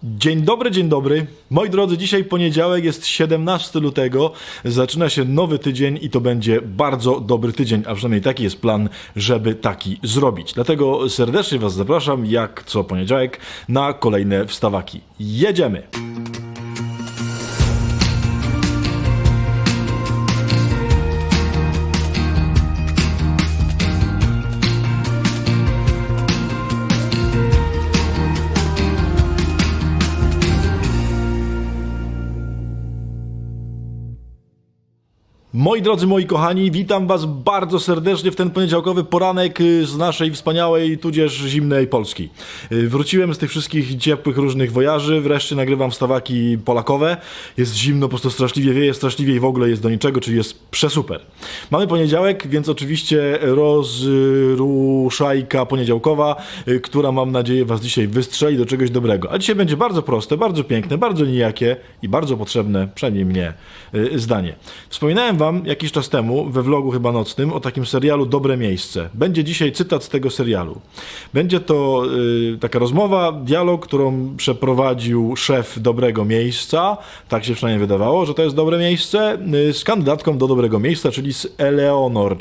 Dzień dobry, dzień dobry. Moi drodzy, dzisiaj poniedziałek, jest 17 lutego, zaczyna się nowy tydzień i to będzie bardzo dobry tydzień, a przynajmniej taki jest plan, żeby taki zrobić. Dlatego serdecznie Was zapraszam, jak co poniedziałek, na kolejne wstawaki. Jedziemy! Moi drodzy, moi kochani, witam Was bardzo serdecznie w ten poniedziałkowy poranek z naszej wspaniałej, tudzież zimnej Polski. Wróciłem z tych wszystkich ciepłych różnych wojaży, wreszcie nagrywam wstawaki polakowe. Jest zimno, po prostu straszliwie wieje, straszliwie i w ogóle jest do niczego, czyli jest przesuper. Mamy poniedziałek, więc oczywiście rozruszajka poniedziałkowa, która mam nadzieję Was dzisiaj wystrzeli do czegoś dobrego. A dzisiaj będzie bardzo proste, bardzo piękne, bardzo nijakie i bardzo potrzebne, przynajmniej mnie, zdanie. Wspominałem Wam jakiś czas temu, we vlogu chyba nocnym, o takim serialu Dobre Miejsce. Będzie dzisiaj cytat z tego serialu. Będzie to taka rozmowa, dialog, którą przeprowadził szef Dobrego Miejsca, tak się przynajmniej wydawało, że to jest dobre miejsce, z kandydatką do Dobrego Miejsca, czyli z Eleanor,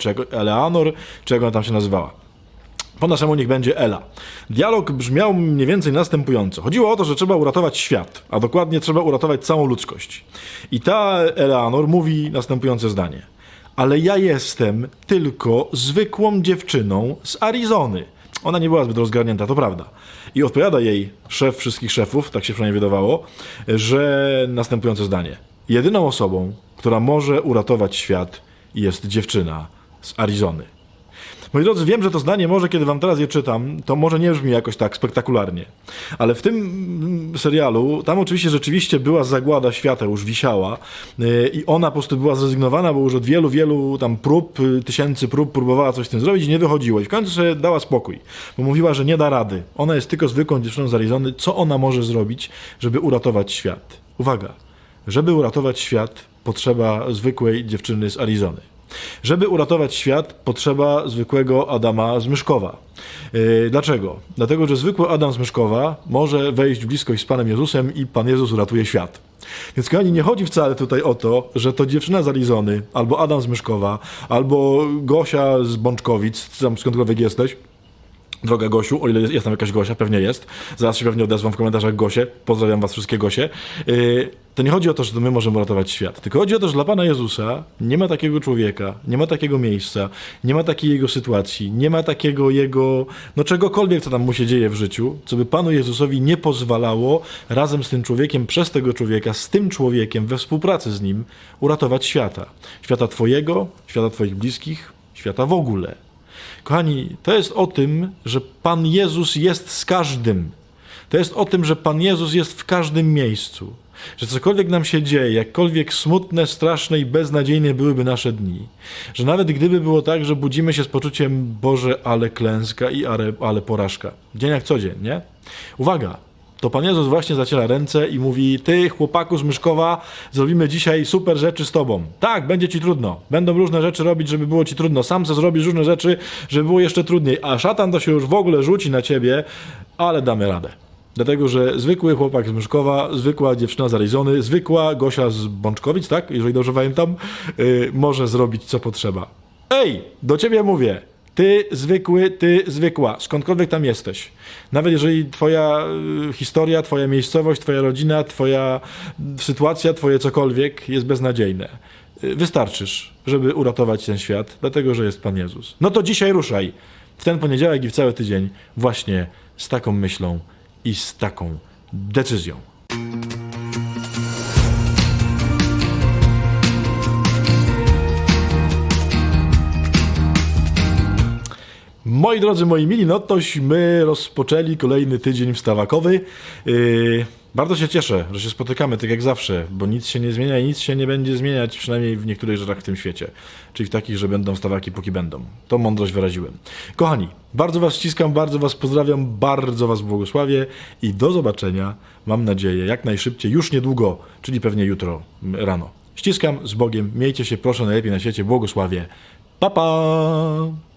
czy jak ona tam się nazywała. Po naszemu niech będzie Ela. Dialog brzmiał mniej więcej następująco. Chodziło o to, że trzeba uratować świat, a dokładnie trzeba uratować całą ludzkość. I ta Eleanor mówi następujące zdanie. Ale ja jestem tylko zwykłą dziewczyną z Arizony. Ona nie była zbyt rozgarnięta, to prawda. I odpowiada jej szef wszystkich szefów, tak się przynajmniej wydawało, że następujące zdanie. Jedyną osobą, która może uratować świat, jest dziewczyna z Arizony. Moi drodzy, wiem, że to zdanie może, kiedy wam teraz je czytam, to może nie brzmi jakoś tak spektakularnie. Ale w tym serialu, tam oczywiście rzeczywiście była zagłada świata, już wisiała i ona po prostu była zrezygnowana, bo już od wielu tam tysięcy prób próbowała coś z tym zrobić i nie wychodziło. I w końcu sobie dała spokój, bo mówiła, że nie da rady. Ona jest tylko zwykłą dziewczyną z Arizony. Co ona może zrobić, żeby uratować świat? Uwaga, żeby uratować świat, potrzeba zwykłej dziewczyny z Arizony. Żeby uratować świat, potrzeba zwykłego Adama z Myszkowa. Dlaczego? Dlatego, że zwykły Adam z Myszkowa może wejść w bliskość z Panem Jezusem i Pan Jezus uratuje świat. Więc kochani, nie chodzi wcale tutaj o to, że to dziewczyna z Arizony, albo Adam z Myszkowa, albo Gosia z Bączkowic, tam skądkolwiek jesteś, droga Gosiu, o ile jest tam jakaś Gosia, pewnie jest. Zaraz się pewnie odezwą w komentarzach Gosie. Pozdrawiam was wszystkie Gosie. To nie chodzi o to, że to my możemy uratować świat. Tylko chodzi o to, że dla Pana Jezusa nie ma takiego człowieka, nie ma takiego miejsca, nie ma takiej jego sytuacji, nie ma takiego jego, czegokolwiek, co tam mu się dzieje w życiu, co by Panu Jezusowi nie pozwalało razem z tym człowiekiem, przez tego człowieka, z tym człowiekiem, we współpracy z nim uratować świata. Świata twojego, świata twoich bliskich, świata w ogóle. Kochani, to jest o tym, że Pan Jezus jest z każdym. To jest o tym, że Pan Jezus jest w każdym miejscu. Że cokolwiek nam się dzieje, jakkolwiek smutne, straszne i beznadziejne byłyby nasze dni, że nawet gdyby było tak, że budzimy się z poczuciem Boże, ale klęska i ale porażka. Dzień jak co dzień, nie? Uwaga! To Pan Jezus właśnie zaciera ręce i mówi: ty, chłopaku z Myszkowa, zrobimy dzisiaj super rzeczy z tobą. Tak, będzie ci trudno. Będą różne rzeczy robić, żeby było ci trudno. Sam se zrobisz różne rzeczy, żeby było jeszcze trudniej. A szatan to się już w ogóle rzuci na ciebie, ale damy radę. Dlatego, że zwykły chłopak z Myszkowa, zwykła dziewczyna z Arizony, zwykła Gosia z Bączkowic, tak? Jeżeli dobrze pamiętam, może zrobić co potrzeba. Ej, do ciebie mówię. Ty zwykły, ty zwykła, skądkolwiek tam jesteś. Nawet jeżeli twoja historia, twoja miejscowość, twoja rodzina, twoja sytuacja, twoje cokolwiek jest beznadziejne. Wystarczysz, żeby uratować ten świat, dlatego, że jest Pan Jezus. No to dzisiaj ruszaj. W ten poniedziałek i w cały tydzień właśnie z taką myślą i z taką decyzją. Moi drodzy, moi mili, tośmy rozpoczęli kolejny tydzień wstawakowy. Bardzo się cieszę, że się spotykamy tak jak zawsze, bo nic się nie zmienia i nic się nie będzie zmieniać, przynajmniej w niektórych rzeczach w tym świecie. Czyli w takich, że będą wstawaki póki będą. Tą mądrość wyraziłem. Kochani, bardzo was ściskam, bardzo was pozdrawiam, bardzo was błogosławię i do zobaczenia, mam nadzieję, jak najszybciej, już niedługo, czyli pewnie jutro rano. Ściskam, z Bogiem, miejcie się proszę najlepiej na świecie, błogosławię. Pa, pa!